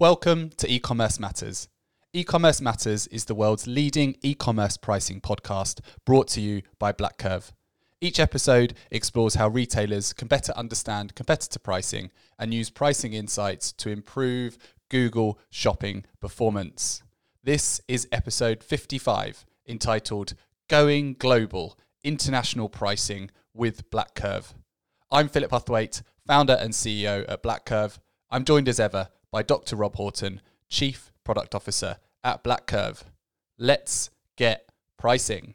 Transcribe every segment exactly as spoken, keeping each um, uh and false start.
Welcome to E-Commerce Matters. E-Commerce Matters is the world's leading e-commerce pricing podcast brought to you by Black Curve. Each episode explores how retailers can better understand competitor pricing and use pricing insights to improve Google shopping performance. This is episode fifty-five, entitled Going Global, International Pricing with Black Curve. I'm Philip Huthwaite, founder and C E O at Black Curve. I'm joined as ever by Doctor Rob Horton, Chief Product Officer at Black Curve. Let's get pricing.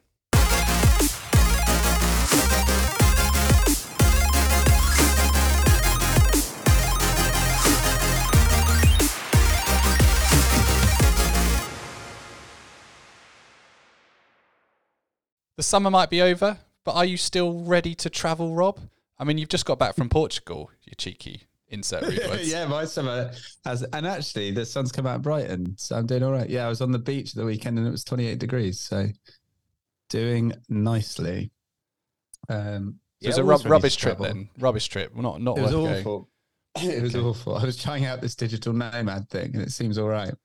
The summer might be over, but are you still ready to travel, Rob? I mean, you've just got back from Portugal, you cheeky insert read words. Yeah, my summer has, and actually the sun's come out in Brighton, so I'm doing all right. Yeah, I was on the beach the weekend and it was twenty-eight degrees, so doing nicely. Um, so yeah, it was a rub- rubbish trip then. Rubbish trip. Well, not not it was worth awful. Going. It was okay. awful. I was trying out this digital nomad thing, and it seems all right.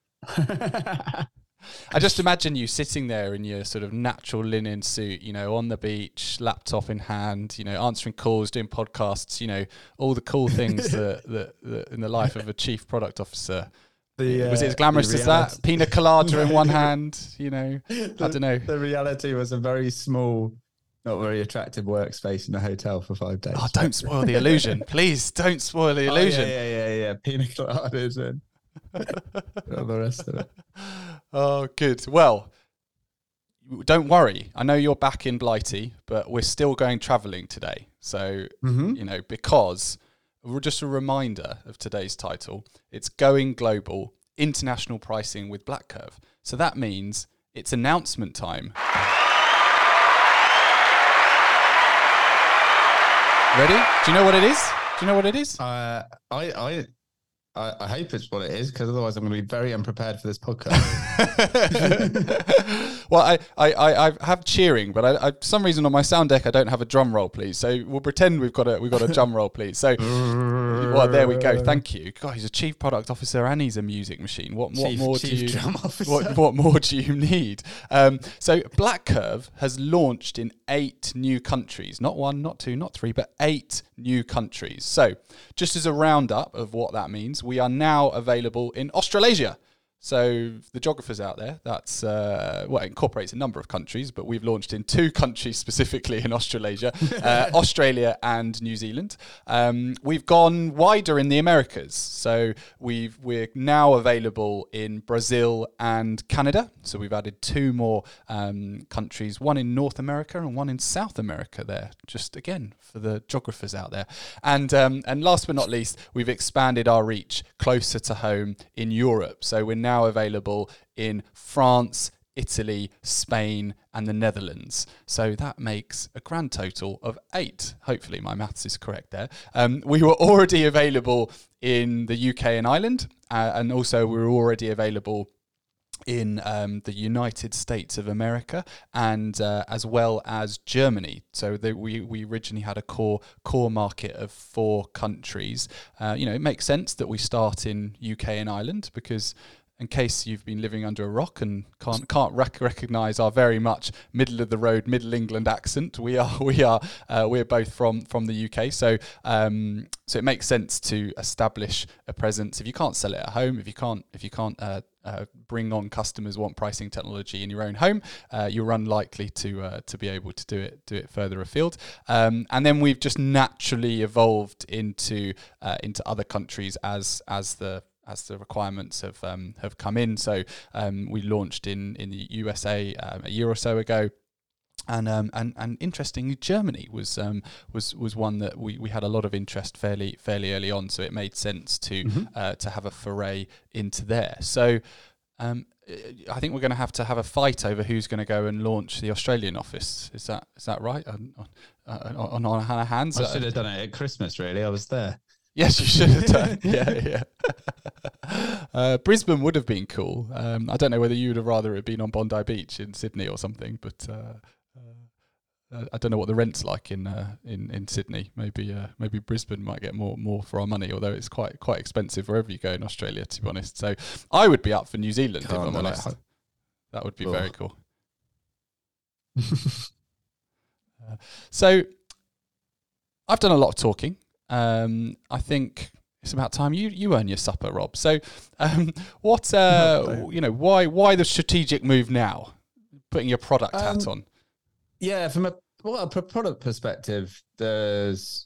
I just imagine you sitting there in your sort of natural linen suit, you know, on the beach, laptop in hand, you know, answering calls, doing podcasts, you know, all the cool things that, that, that in the life of a chief product officer. The, uh, was it as glamorous as that? Pina colada in one hand, you know, the, I don't know. The reality was a very small, not very attractive workspace in a hotel for five days. Oh, don't spoil the illusion. Please don't spoil the illusion. Oh, yeah, yeah, yeah, yeah. Pina coladas and all the rest of it. Oh, good. Well, don't worry. I know you're back in Blighty, but we're still going travelling today. So, mm-hmm. you know, because we're just a reminder of today's title. It's Going Global, International Pricing with Black Curve. So that means it's announcement time. Ready? Do you know what it is? Do you know what it is? Uh, I, I, I, I hope it's what it is, because otherwise I'm going to be very unprepared for this podcast. Well, I, I, I have cheering, but I, I, for some reason on my sound deck I don't have a drum roll, please. So we'll pretend we've got a we've got a drum roll, please. So, well, there we go. Thank you. God, he's a chief product officer and he's a music machine. What what chief, more chief do you drum officer. what what more do you need? Um, so Black Curve has launched in eight new countries, not one, not two, not three, but eight new countries. So just as a roundup of what that means, we are now available in Australasia. So the geographers out there, that's, uh, well, it incorporates a number of countries, but we've launched in two countries specifically in Australasia, uh, Australia and New Zealand. Um, we've gone wider in the Americas. So we've, we're now available in Brazil and Canada. So we've added two more um, countries, one in North America and one in South America there, just again, for the geographers out there. And, um, and last but not least, we've expanded our reach closer to home in Europe. So we're now available in France, Italy, Spain, and the Netherlands. So that makes a grand total of eight. Hopefully my maths is correct there. Um, we were already available in the U K and Ireland, uh, and also we were already available in um, the United States of America, and uh, as well as Germany. So the, we we originally had a core core market of four countries. Uh, you know, it makes sense that we start in U K and Ireland, because in case you've been living under a rock and can't can't rec- recognise our very much middle of the road, Middle England accent, we are we are uh, we're both from from the U K. So um, so it makes sense to establish a presence. If you can't sell it at home, if you can't if you can't uh, uh, bring on customers who want pricing technology in your own home, uh, you're unlikely to uh, to be able to do it do it further afield. Um, and then we've just naturally evolved into uh, into other countries as as the as the requirements have um, have come in. So um, we launched in, in the U S A um, a year or so ago. And um and, and interestingly, Germany was um was was one that we, we had a lot of interest fairly fairly early on. So it made sense to mm-hmm. uh, to have a foray into there. So um I think we're going to have to have a fight over who's going to go and launch the Australian office. Is that is that right? On on, on, on our hands. I should have done it at Christmas. Really, I was there. Yes, you should have done. yeah, yeah. uh, Brisbane would have been cool. Um, I don't know whether you would have rather it been on Bondi Beach in Sydney or something, but uh, uh, uh, I don't know what the rent's like in uh, in in Sydney. Maybe uh, maybe Brisbane might get more more for our money, although it's quite quite expensive wherever you go in Australia, to be honest. So I would be up for New Zealand Can't if I'm I honest. like- That would be Oh. very cool. uh, so I've done a lot of talking. Um, I think it's about time you you earn your supper, Rob. So um, what uh, you know why why the strategic move now? Putting your product hat Um, on. Yeah, from a well, from a product perspective, there's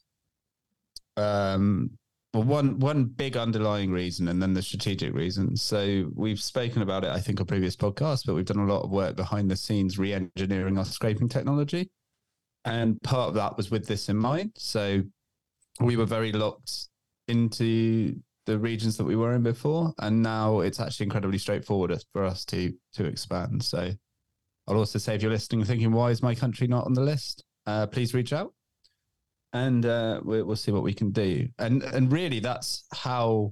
um well one one big underlying reason and then the strategic reasons. So we've spoken about it, I think, on previous podcasts, but we've done a lot of work behind the scenes re-engineering our scraping technology. And part of that was with this in mind. So we were very locked into the regions that we were in before, and now it's actually incredibly straightforward for us to to expand. So I'll also say if you're listening and thinking, why is my country not on the list? Uh, please reach out and uh, we'll, we'll see what we can do. And and really, that's how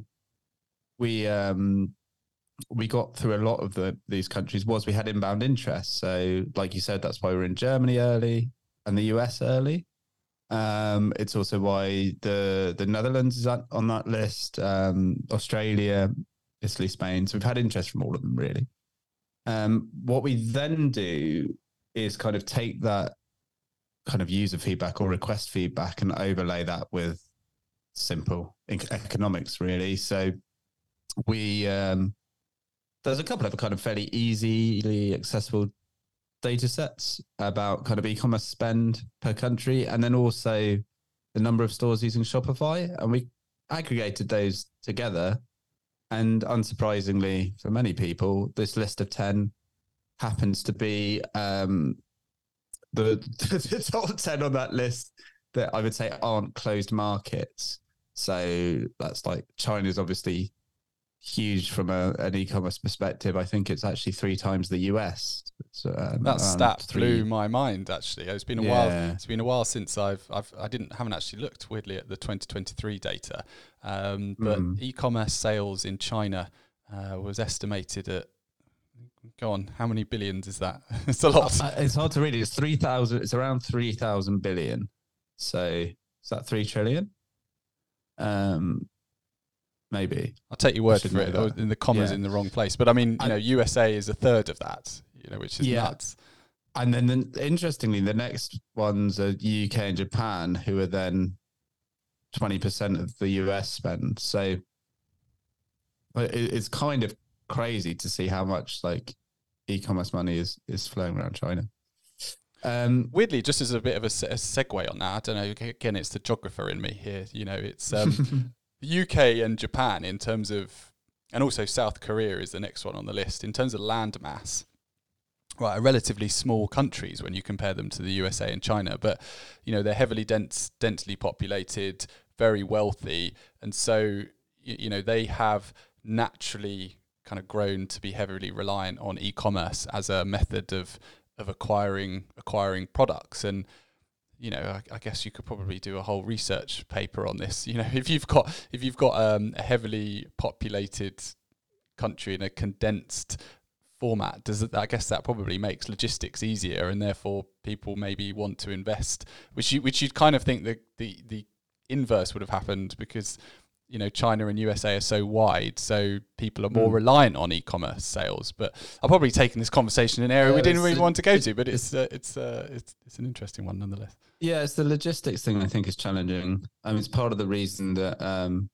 we um, we got through a lot of the these countries was we had inbound interest. So like you said, that's why we're in Germany early and the U S early. Um, it's also why the the Netherlands is on that list, um, Australia, Italy, Spain. So we've had interest from all of them, really. Um, what we then do is kind of take that kind of user feedback or request feedback and overlay that with simple economics, really. So we um, there's a couple of kind of fairly easily accessible data sets about kind of e-commerce spend per country, and then also the number of stores using Shopify. And we aggregated those together. And unsurprisingly for many people, this list of ten happens to be um, the, the top ten on that list that I would say aren't closed markets. So that's like China's obviously huge from a, an e-commerce perspective. I think it's actually three times the U S. So, um, that stat three... blew my mind. Actually, it's been a yeah. while. It's been a while since I've I've I didn't haven't actually looked weirdly at the twenty twenty-three data, um, but mm. e-commerce sales in China uh, was estimated at. Go on, how many billions is that? It's a lot. Uh, it's hard to read. It's three thousand. It's around three thousand billion. So is that three trillion? Um. Maybe. I'll take your word for it. That. In the commas yeah. in the wrong place. But I mean, you I, know, U S A is a third of that, you know, which is yeah. nuts. And then, then interestingly, the next ones are U K and Japan, who are then twenty percent of the U S spend. So it, it's kind of crazy to see how much like e-commerce money is, is flowing around China. Um, Weirdly, just as a bit of a, a segue on that, I don't know, again, it's the geographer in me here. You know, it's... Um, U K and Japan in terms of, and also South Korea is the next one on the list, in terms of land mass, right, are relatively small countries when you compare them to the U S A and China, but, you know, they're heavily dense, densely populated, very wealthy, and so, you, you know, they have naturally kind of grown to be heavily reliant on e-commerce as a method of of acquiring acquiring products. And you know, I, I guess you could probably do a whole research paper on this. You know, if you've got if you've got um, a heavily populated country in a condensed format, does it, I guess that probably makes logistics easier, and therefore people maybe want to invest. Which you which you'd kind of think the the the inverse would have happened, because you know China and U S A are so wide, so people are more mm. reliant on e-commerce sales. But I've probably taken this conversation in an area yeah, we didn't really want to go to, but it's uh, it's uh, it's it's an interesting one nonetheless. Yeah, it's the logistics thing I think is challenging. I mean, it's part of the reason that um,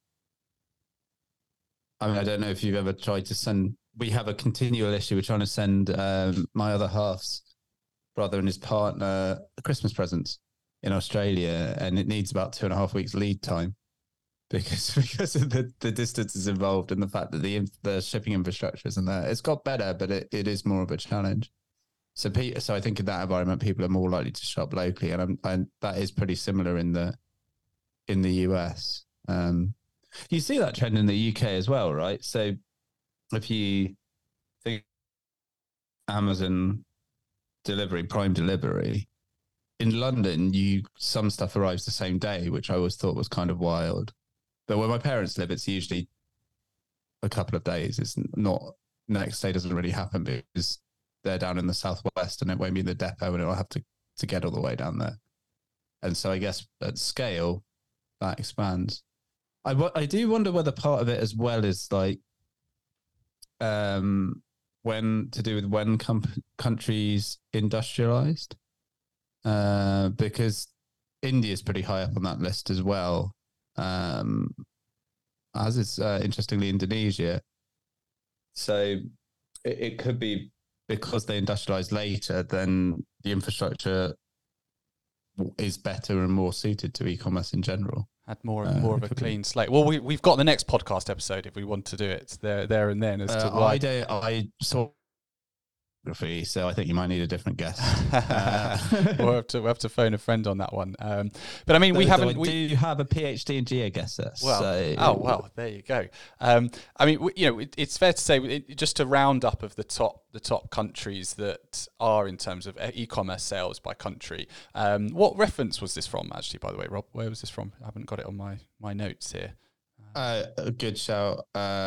I mean, I don't know if you've ever tried to send. We have a continual issue. We're trying to send um, my other half's brother and his partner Christmas presents in Australia, and it needs about two and a half weeks lead time. Because because of the, the distances involved and the fact that the the shipping infrastructure isn't there. It's got better, but it, it is more of a challenge. So so I think in that environment, people are more likely to shop locally, and I'm, and that is pretty similar in the in the U S. Um, you see that trend in the U K as well, right? So if you think Amazon delivery, Prime delivery, in London, you some stuff arrives the same day, which I always thought was kind of wild. But where my parents live, it's usually a couple of days. It's not, next day doesn't really happen because they're down in the southwest and it won't be in the depot and it'll have to to get all the way down there. And so I guess at scale, that expands. I, I do wonder whether part of it as well is like um, when to do with when com- countries industrialized, uh, because India is pretty high up on that list as well, um, as is uh, interestingly Indonesia. So it, it could be because they industrialized later, then the infrastructure is better and more suited to e-commerce in general. Had more Uh, more of a clean be. slate. Well, we we've got the next podcast episode if we want to do it there there and then as uh, to why. I do, I saw. So I think you might need a different guest. Uh, we'll have to we'll have to phone a friend on that one. Um, but I mean, we so haven't. I we do have a PhD in geoguessr. Well, so. oh well, there you go. Um, I mean, we, you know, it, it's fair to say, it, just a roundup of the top the top countries that are in terms of e-commerce sales by country. Um, what reference was this from, actually? By the way, Rob, where was this from? I haven't got it on my my notes here. Uh, a good shout.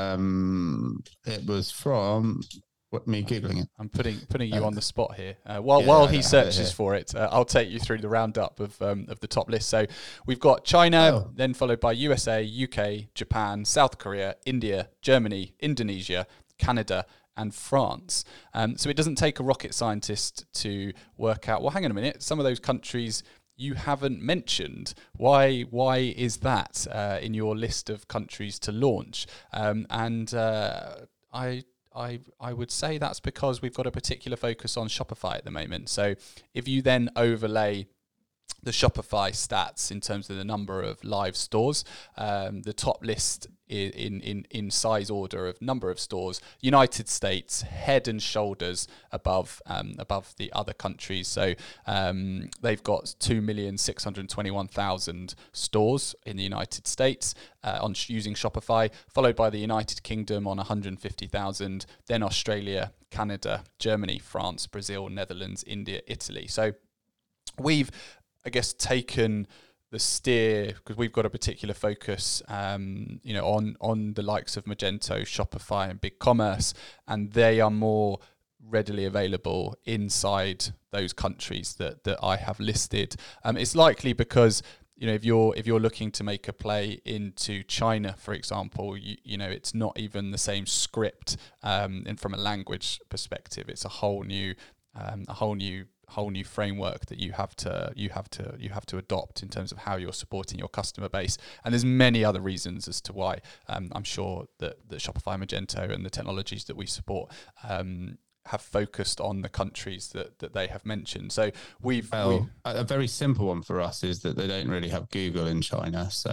Um, it was from. What, me googling it. I'm putting putting you uh, on the spot here. Uh, while yeah, while he searches it for it, uh, I'll take you through the roundup of um, of the top list. So we've got China, oh. then followed by U S A, U K, Japan, South Korea, India, Germany, Indonesia, Canada, and France. Um, so it doesn't take a rocket scientist to work out, well, hang on a minute, some of those countries you haven't mentioned. Why Why is that uh, in your list of countries to launch? Um, and uh, I... I, I would say that's because we've got a particular focus on Shopify at the moment. So if you then overlay the Shopify stats in terms of the number of live stores, um, the top list in, in, in size order of number of stores, United States head and shoulders above um, above the other countries. So um, they've got two million six hundred twenty-one thousand stores in the United States uh, on sh- using Shopify, followed by the United Kingdom on one hundred fifty thousand, then Australia, Canada, Germany, France, Brazil, Netherlands, India, Italy. So we've, I guess, taken the steer because we've got a particular focus, um, you know, on on the likes of Magento, Shopify, and BigCommerce, and they are more readily available inside those countries that that I have listed. Um, it's likely because, you know, if you're if you're looking to make a play into China, for example, you, you know, it's not even the same script, um, and from a language perspective, it's a whole new um, a whole new whole new framework that you have to you have to you have to adopt in terms of how you're supporting your customer base. And there's many other reasons as to why um, I'm sure that, that Shopify, Magento, and the technologies that we support um, have focused on the countries that, that they have mentioned. So we've, well, we've a very simple one for us is that they don't really have Google in China, so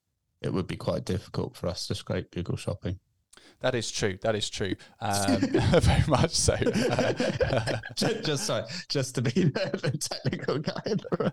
it would be quite difficult for us to scrape Google Shopping. That is true. That is true. Um, very much so. just, just sorry, just to be the, the technical guy.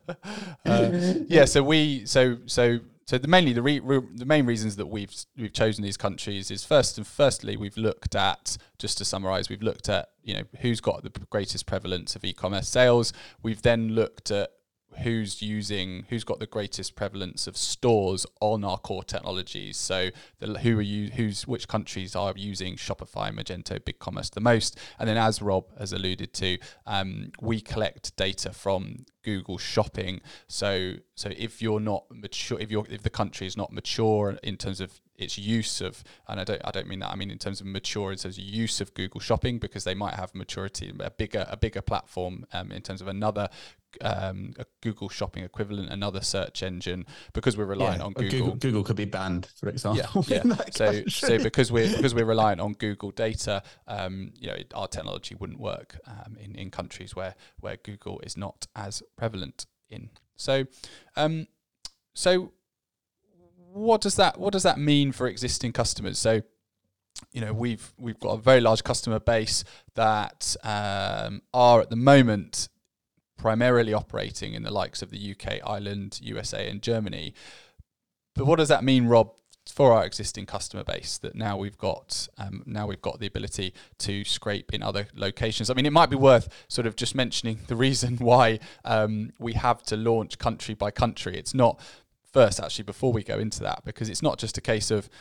uh, yeah. So we. So so so the mainly the re, re, the main reasons that we've we've chosen these countries is first and firstly we've looked at, just to summarise, we've looked at, you know, who's got the greatest prevalence of e-commerce sales. We've then looked at who's using, who's got the greatest prevalence of stores on our core technologies. So the, who are you, who's, which countries are using Shopify, Magento, BigCommerce the most? And then, as Rob has alluded to, um, we collect data from Google Shopping. So, so if you're not mature, if you're, if the country is not mature in terms of its use of, and I don't, I don't mean that. I mean in terms of mature in terms of use of Google Shopping, because they might have maturity, a bigger, a bigger platform um, in terms of another. Um, a Google Shopping equivalent, another search engine, because we're reliant yeah, on Google. Google. Google could be banned, for example. Yeah, yeah. So, so because we're because we're reliant on Google data, um, you know, our technology wouldn't work um, in in countries where where Google is not as prevalent in. So, um, so what does that what does that mean for existing customers? So, you know, we've we've got a very large customer base that um, are at the moment primarily operating in the likes of the U K, Ireland, U S A, and Germany. But what does that mean, Rob, for our existing customer base that now we've got um, now we've got the ability to scrape in other locations? I mean, it might be worth sort of just mentioning the reason why um, we have to launch country by country. It's not, first actually, before we go into that, because it's not just a case of,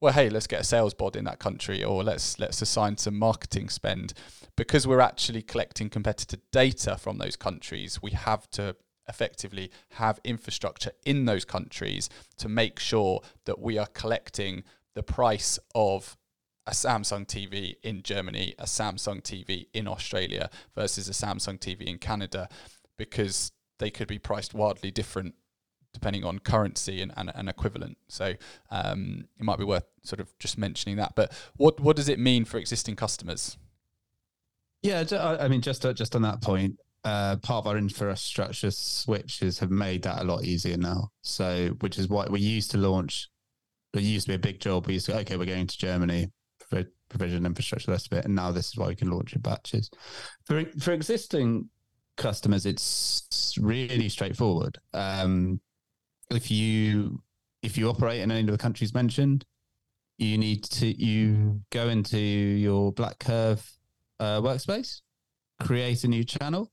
well, hey, let's get a sales bod in that country, or let's let's assign some marketing spend. Because we're actually collecting competitor data from those countries, we have to effectively have infrastructure in those countries to make sure that we are collecting the price of a Samsung T V in Germany, a Samsung T V in Australia versus a Samsung T V in Canada, because they could be priced wildly different depending on currency and, and, and equivalent. So um, it might be worth sort of just mentioning that. But what what does it mean for existing customers? Yeah, I mean, just just on that point, uh, part of our infrastructure switches have made that a lot easier now. So, which is why we used to launch. It used to be a big job. We used to, okay, we're going to Germany for provision infrastructure, rest of it, and now this is why we can launch in batches. For for existing customers, it's really straightforward. Um, if you if you operate in any of the countries mentioned, you need to you go into your Black Curve uh, workspace, create a new channel,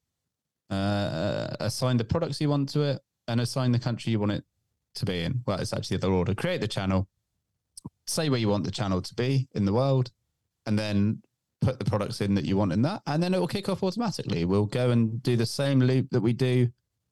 uh, assign the products you want to it, and assign the country you want it to be in. Well, it's actually the order. Create the channel, say where you want the channel to be in the world, and then put the products in that you want in that, and then it will kick off automatically. We'll go and do the same loop that we do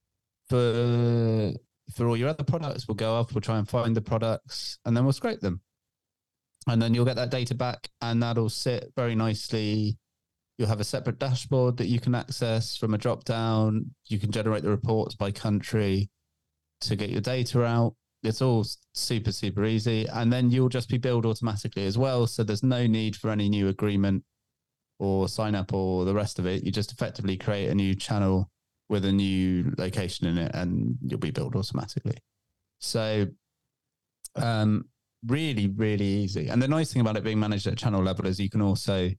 for for all your other products. We'll go off, we'll try and find the products, and then we'll scrape them. And then you'll get that data back, and that'll sit very nicely. You'll have a separate dashboard that you can access from a drop down. You can generate the reports by country to get your data out. It's all super, super easy. And then you'll just be billed automatically as well. So there's no need for any new agreement or sign up or the rest of it. You just effectively create a new channel with a new location in it, and you'll be billed automatically. So um, really, really easy. And the nice thing about it being managed at channel level is you can also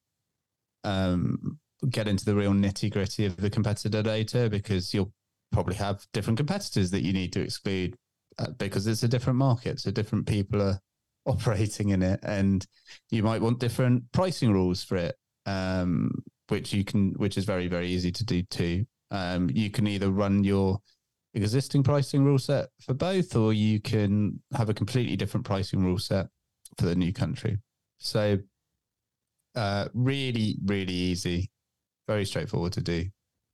um, get into the real nitty gritty of the competitor data, because you'll probably have different competitors that you need to exclude uh, because it's a different market. So different people are operating in it, and you might want different pricing rules for it, um, which you can, which is very, very easy to do too. Um, you can either run your existing pricing rule set for both, or you can have a completely different pricing rule set for the new country. So uh, really, really easy, very straightforward to do.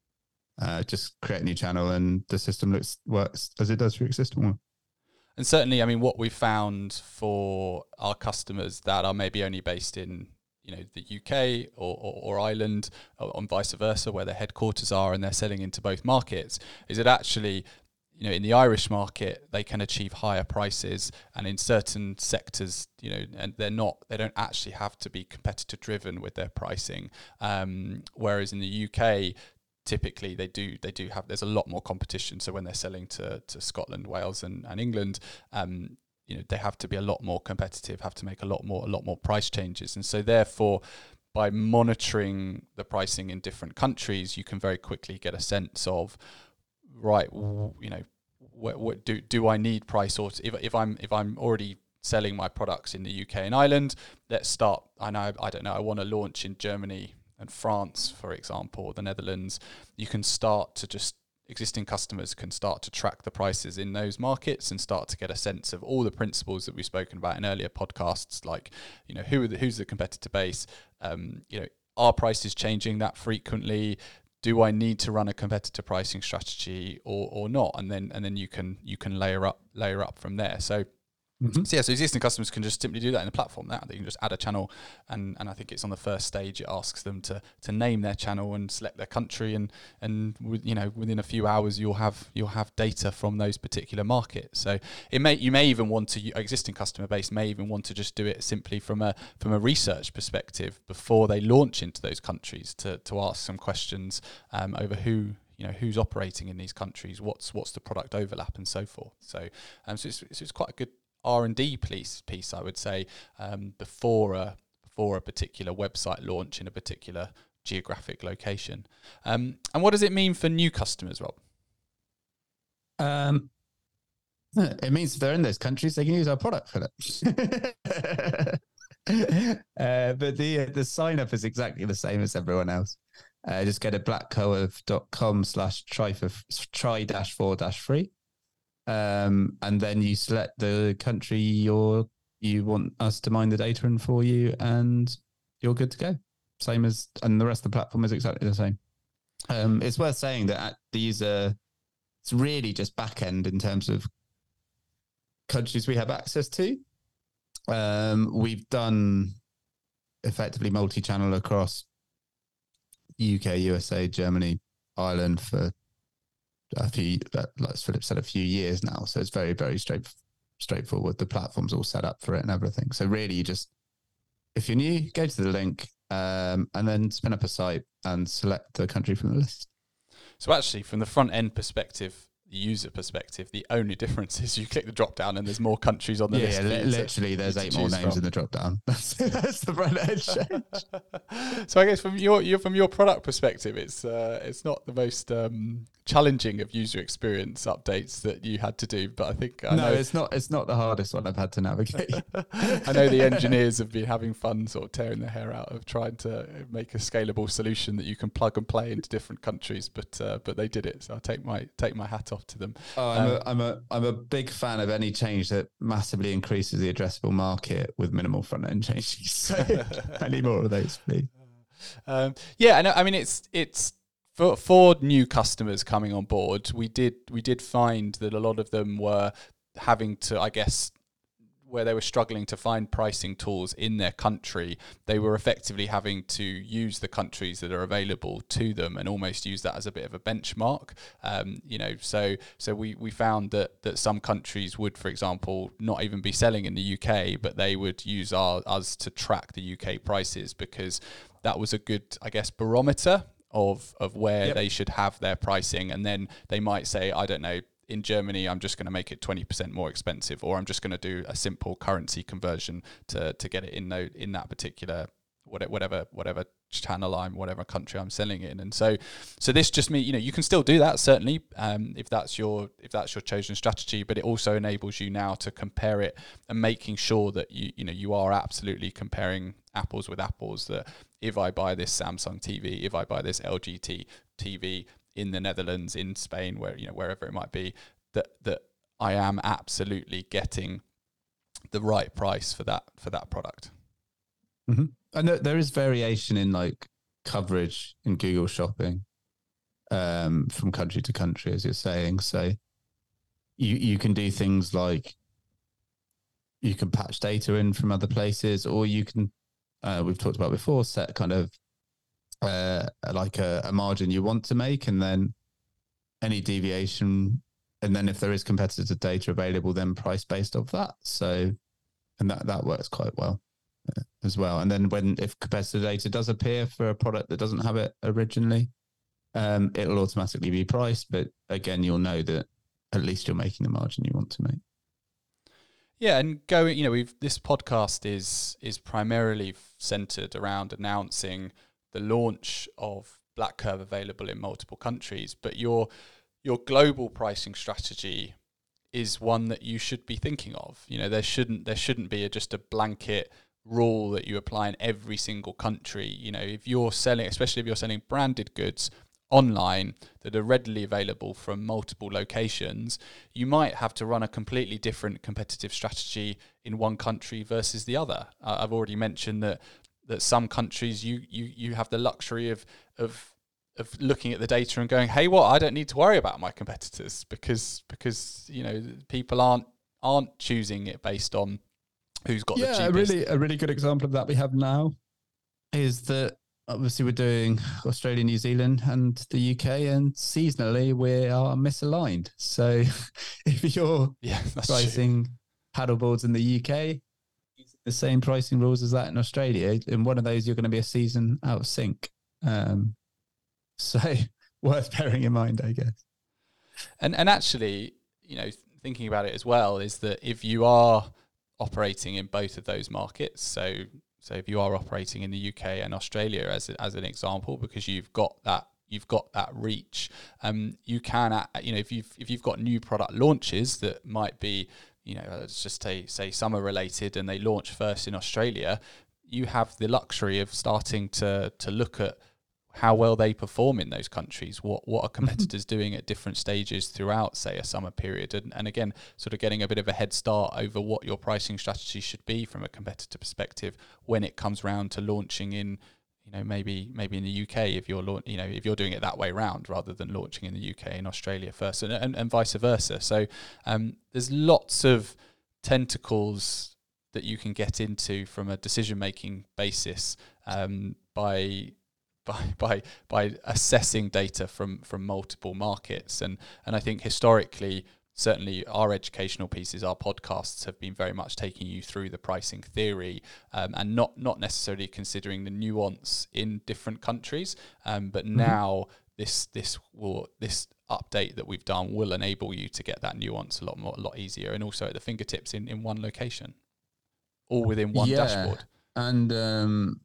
Uh, just create a new channel, and the system looks works as it does for your existing one. And certainly, I mean, what we found for our customers that are maybe only based in, you know, the U K or, or, or Ireland, or, or vice versa, where their headquarters are, and they're selling into both markets, is that actually, you know, in the Irish market, they can achieve higher prices, and in certain sectors, you know, and they're not, they don't actually have to be competitor driven with their pricing. Um, whereas in the U K, typically they do they do have, there's a lot more competition. So when they're selling to, to Scotland, Wales and, and England, um, you know, they have to be a lot more competitive, have to make a lot more a lot more price changes. And so therefore, by monitoring the pricing in different countries, you can very quickly get a sense of, right, you know, what, what do do I need price, or if if I'm if I'm already selling my products in the U K and Ireland, let's start. I know I don't know. I want to launch in Germany and France, for example, or the Netherlands. You can start to just, existing customers can start to track the prices in those markets and start to get a sense of all the principles that we've spoken about in earlier podcasts, like, you know, who are the, who's the competitor base, um, you know, are prices changing that frequently? Do I need to run a competitor pricing strategy or or not? And then and then you can you can layer up layer up from there. So. Mm-hmm. So yeah, so existing customers can just simply do that in the platform now. They can just add a channel, and, and I think it's on the first stage. It asks them to to name their channel and select their country, and and with, you know, within a few hours you'll have you'll have data from those particular markets. So it may you may even want to, existing customer base may even want to just do it simply from a from a research perspective before they launch into those countries, to to ask some questions um, over who. You know, who's operating in these countries, what's what's the product overlap, and so forth. So, um, so it's, so it's quite a good R and D piece, piece I would say, um, before a before a particular website launch in a particular geographic location. Um, and what does it mean for new customers, Rob? Um, it means if they're in those countries, they can use our product for that. uh, but the the sign up is exactly the same as everyone else. Uh, just go to blackcurve.com slash try for try dash four dash free. Um, and then you select the country you're you want us to mine the data in for you, and you're good to go. Same as, and the rest of the platform is exactly the same. Um, it's worth saying that these are, it's really just back end in terms of countries we have access to. Um, we've done effectively multi-channel across U K, U S A, Germany, Ireland for a few, like Philip said, a few years now. So it's very, very straight, straightforward. The platform's all set up for it and everything. So really, you just, if you're new, go to the link um, and then spin up a site and select the country from the list. So actually, from the front end perspective, the user perspective, the only difference is you click the drop down and there's more countries on the yeah, list. Yeah, li- literally, there's eight more names from. in the drop down. That's, that's the front end change. So I guess from your, your from your product perspective, it's uh, it's not the most um, challenging of user experience updates that you had to do, but I think I no, know it's not. It's not the hardest one I've had to navigate. I know the engineers have been having fun, sort of tearing their hair out of trying to make a scalable solution that you can plug and play into different countries, but uh, but they did it. So I take my take my hat off to them. Oh, I'm, um, a, I'm a I'm a big fan of any change that massively increases the addressable market with minimal front end changes. So any more of those, please. Um, yeah, and I mean it's it's. For for new customers coming on board, we did we did find that a lot of them were having to, I guess, where they were struggling to find pricing tools in their country, they were effectively having to use the countries that are available to them and almost use that as a bit of a benchmark. Um, you know, so so we, we found that that some countries would, for example, not even be selling in the U K, but they would use our us to track the U K prices because that was a good, I guess, barometer of of where yep. they should have their pricing. And then they might say, I don't know, in Germany, I'm just going to make it twenty percent more expensive, or I'm just going to do a simple currency conversion to to get it in no, in that particular whatever whatever channel I'm, whatever country I'm selling it in. And so so this just means, you know, you can still do that certainly um, if that's your if that's your chosen strategy, but it also enables you now to compare it and making sure that you you know you are absolutely comparing apples with apples. That if I buy this Samsung T V, if I buy this L G T T V in the Netherlands, in Spain, where you know wherever it might be, that that I am absolutely getting the right price for that for that product. Mm-hmm. And there is variation in like coverage in Google Shopping um, from country to country, as you're saying. So you you can do things like you can patch data in from other places, or you can uh, we've talked about before, set kind of uh, like a, a margin you want to make, and then any deviation, and then if there is competitive data available, then price based off that. So and that that works quite well as well. And then when if competitor data does appear for a product that doesn't have it originally, um, it'll automatically be priced. But again, you'll know that at least you're making the margin you want to make. Yeah, and going, you know, we've this podcast is is primarily centered around announcing the launch of Black Curve available in multiple countries, but your your global pricing strategy is one that you should be thinking of. You know, there shouldn't there shouldn't be a, just a blanket rule that you apply in every single country. You know, if you're selling, especially if you're selling branded goods online that are readily available from multiple locations, you might have to run a completely different competitive strategy in one country versus the other. Uh, I've already mentioned that that some countries you you you have the luxury of of of looking at the data and going, hey, what? I don't need to worry about my competitors because because you know people aren't aren't choosing it based on who's got yeah, the cheapest. Yeah, a really a really good example of that we have now is that obviously we're doing Australia, New Zealand, and the U K, and seasonally we are misaligned. So if you're yeah, pricing paddleboards in the U K, the same pricing rules as that in Australia, in one of those you're going to be a season out of sync. Um, so worth bearing in mind, I guess. And and actually, you know, thinking about it as well is that if you are operating in both of those markets, so so if you are operating in the U K and Australia as a, as an example, because you've got that you've got that reach, um, you can uh, you know if you've if you've got new product launches that might be, you know, let's just say say summer related and they launch first in Australia, you have the luxury of starting to to look at how well they perform in those countries, what what are competitors doing at different stages throughout, say, a summer period, and, and again, sort of getting a bit of a head start over what your pricing strategy should be from a competitor perspective when it comes round to launching in, you know, maybe maybe in the U K if you're launch, you know, if you're doing it that way round rather than launching in the U K and Australia first, and and, and vice versa. So um, there's lots of tentacles that you can get into from a decision making basis um, by. By, by by assessing data from from multiple markets, and and I think historically, certainly our educational pieces, our podcasts have been very much taking you through the pricing theory, um, and not not necessarily considering the nuance in different countries. Um, but mm-hmm. now this this will this update that we've done will enable you to get that nuance a lot more a lot easier, and also at the fingertips in, in one location, all within one yeah. dashboard. And um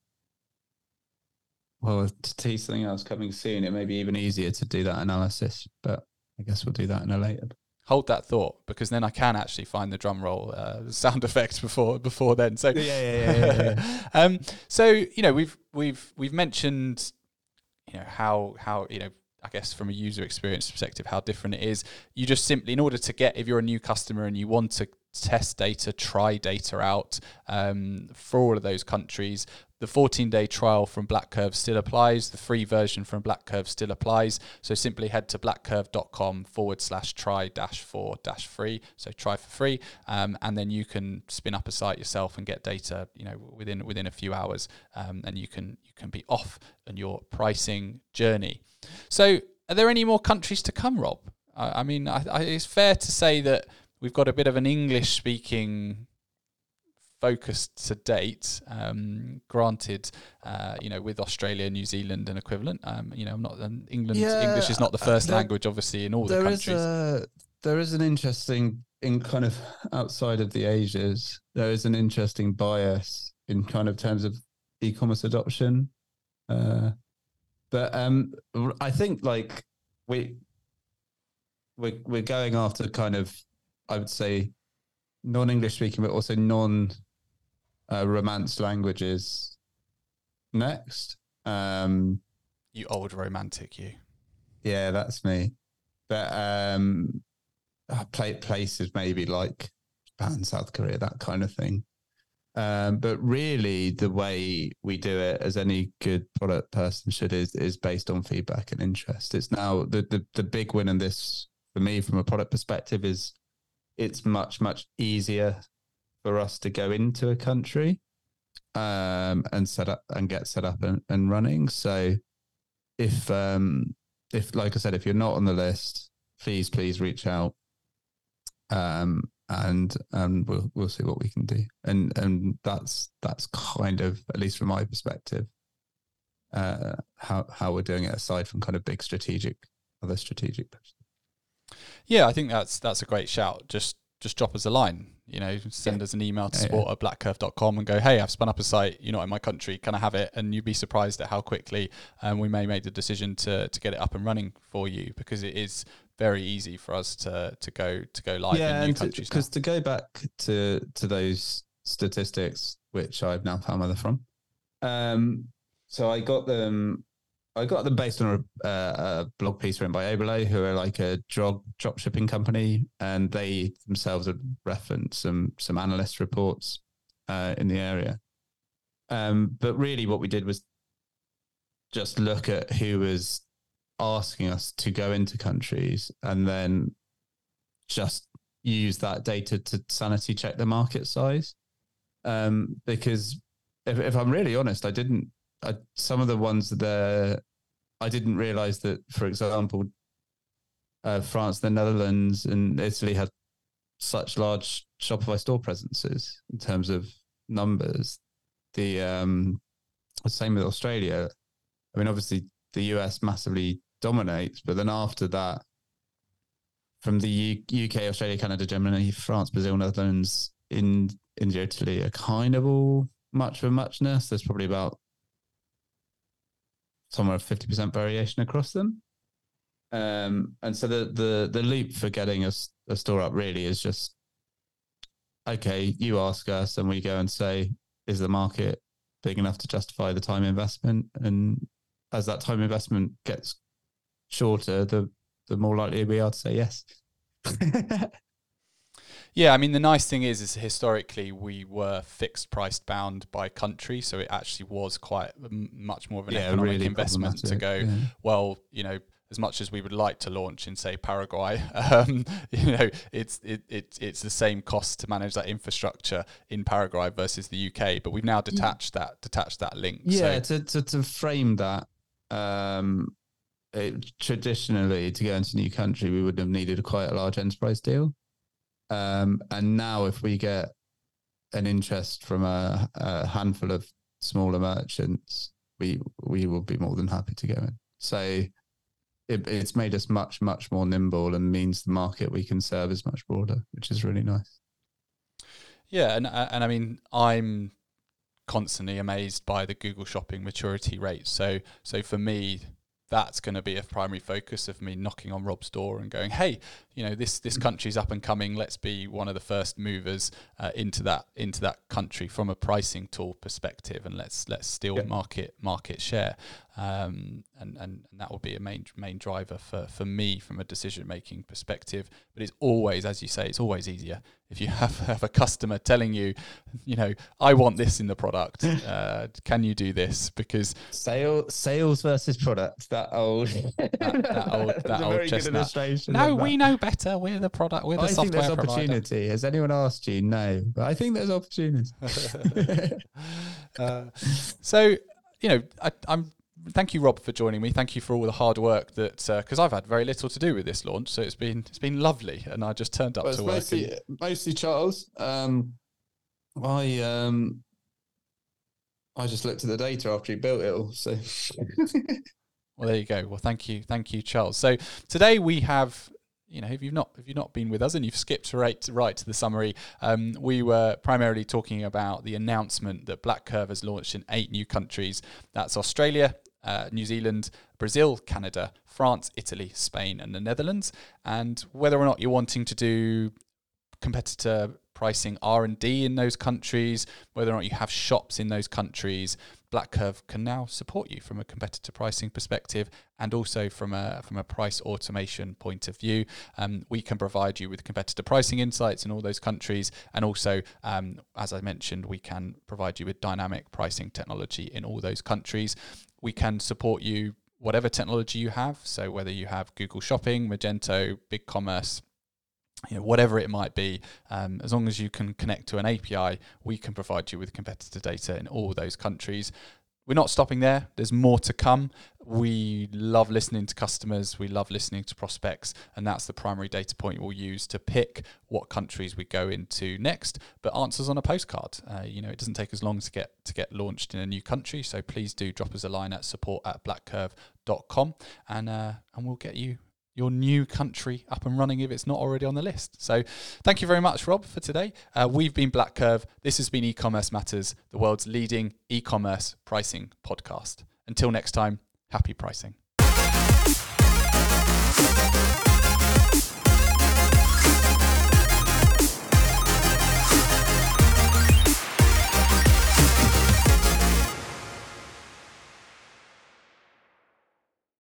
well, to tease something else coming soon, it may be even easier to do that analysis, but I guess we'll do that in a later. Hold that thought, because then I can actually find the drum roll uh, sound effects before before then. So yeah, yeah, yeah. yeah, yeah. um, so you know we've we've we've mentioned you know how how you know I guess from a user experience perspective how different it is. You just simply, in order to get, if you're a new customer and you want to test data, try data out um, for all of those countries, the fourteen-day trial from Blackcurve still applies. The free version from Blackcurve still applies. So simply head to blackcurve.com forward slash try dash four dash free. So try for free, um, and then you can spin up a site yourself and get data, you know, within within a few hours, um, and you can you can be off on your pricing journey. So, are there any more countries to come, Rob? I, I mean, I, I, it's fair to say that we've got a bit of an English-speaking focus to date. Um, granted, uh, you know, with Australia, New Zealand, and equivalent. Um, you know, I'm not um, England. Yeah, English is not the first there, language, obviously, in all the there countries. Is a, there is an interesting, in kind of outside of the Asias, there is an interesting bias in kind of terms of e-commerce adoption. Uh, but um, I think like we we we're going after kind of, I would say, non-English speaking, but also non uh, Romance languages next. Um, you old romantic, you. Yeah, that's me. But um, play places maybe like Japan, South Korea, that kind of thing. Um, but really, the way we do it, as any good product person should, is is based on feedback and interest. It's now the the, the big win in this for me from a product perspective is it's much much easier for us to go into a country um, and set up and get set up and, and running. So if um, if like I said, if you're not on the list, please please reach out. Um, and and we'll we'll see what we can do, and and that's that's kind of, at least from my perspective, uh, how how we're doing it, aside from kind of big strategic other strategic. Yeah, I think that's that's a great shout. Just just drop us a line, you know, send yeah. us an email to yeah, support yeah. at blackcurve dot com and go, hey, I've spun up a site, you're not in my country, can I have it? And you'd be surprised at how quickly um, we may make the decision to to get it up and running for you, because it is very easy for us to to go to go live yeah, in new and countries. Because to, to go back to to those statistics, which I've now found where they're from. Um, so I got them. I got them based on a, uh, a blog piece written by Oberlo, who are like a drop drop shipping company, and they themselves had referenced some some analyst reports uh, in the area. Um, but really, what we did was just look at who was asking us to go into countries, and then just use that data to sanity check the market size. Um, because if, if I'm really honest, I didn't. I, some of the ones that I didn't realize that, for example, uh, France, the Netherlands, and Italy had such large Shopify store presences in terms of numbers. The um, same with Australia. I mean, obviously, the U S massively dominates, but then after that, from the U- UK, Australia, Canada, Germany, France, Brazil, Netherlands, in India, Italy are kind of all much of a muchness. There's probably about somewhere fifty percent variation across them. Um, and so the, the, the leap for getting a, a store up really is just, okay, you ask us and we go and say, is the market big enough to justify the time investment? And as that time investment gets shorter, the the more likely we are to say yes. Yeah, I mean, the nice thing is, is historically we were fixed priced bound by country, so it actually was quite m- much more of an Yeah, economic really investment to go, problematic, yeah. well, you know, as much as we would like to launch in, say, Paraguay, um, you know, it's it, it it's the same cost to manage that infrastructure in Paraguay versus the U K, but we've now detached that detached that link. Yeah, So, to, to to frame that, um, it, traditionally to go into a new country, we would have needed a quite a large enterprise deal. Um, and now if we get an interest from a, a handful of smaller merchants, we we will be more than happy to go in. So it, it's made us much, much more nimble and means the market we can serve is much broader, which is really nice. Yeah, and and I mean, I'm constantly amazed by the Google Shopping maturity rate. So so for me, that's going to be a primary focus of me knocking on Rob's door and going, hey, you know, this this country's up and coming. Let's be one of the first movers uh, into that into that country from a pricing tool perspective, and let's let's steal yeah. market market share. Um, and, and and that will be a main main driver for for me from a decision making perspective. But it's always, as you say, it's always easier if you have, have a customer telling you, you know, I want this in the product. Uh, can you do this? Because sales sales versus product. That old that, that old that old chestnut. illustration. No, we know better. We're the product. We're the I software think there's provider. opportunity. Has anyone asked you? No, but I think there's opportunity. uh, so, you know, I, I'm. Thank you, Rob, for joining me. Thank you for all the hard work that, because uh, I've had very little to do with this launch, so it's been it's been lovely, and I just turned up well, to work. Mostly, and... mostly Charles. Um, I um, I just looked at the data after he built it all. So, well, there you go. Well, thank you, thank you, Charles. So today we have. You know, if you've not if you've not been with us and you've skipped right to, right to the summary, um, we were primarily talking about the announcement that Black Curve has launched in eight new countries. That's Australia, uh, New Zealand, Brazil, Canada, France, Italy, Spain, and the Netherlands. And whether or not you're wanting to do competitor pricing R and D in those countries, whether or not you have shops in those countries, Black Curve can now support you from a competitor pricing perspective and also from a from a price automation point of view. Um, we can provide you with competitor pricing insights in all those countries, and also, um, as I mentioned, we can provide you with dynamic pricing technology in all those countries. We can support you whatever technology you have, so whether you have Google Shopping, Magento, BigCommerce, you know, whatever it might be, um, as long as you can connect to an A P I, we can provide you with competitor data in all those countries. We're not stopping there. There's more to come. We love listening to customers. We love listening to prospects, and that's the primary data point we'll use to pick what countries we go into next. But answers on a postcard. Uh, you know, it doesn't take as long to get to get launched in a new country. So please do drop us a line at support at blackcurve dot com, and uh, and we'll get you your new country up and running if it's not already on the list. So thank you very much, Rob, for today. Uh, we've been Black Curve. This has been E-Commerce Matters, the world's leading e-commerce pricing podcast. Until next time, happy pricing.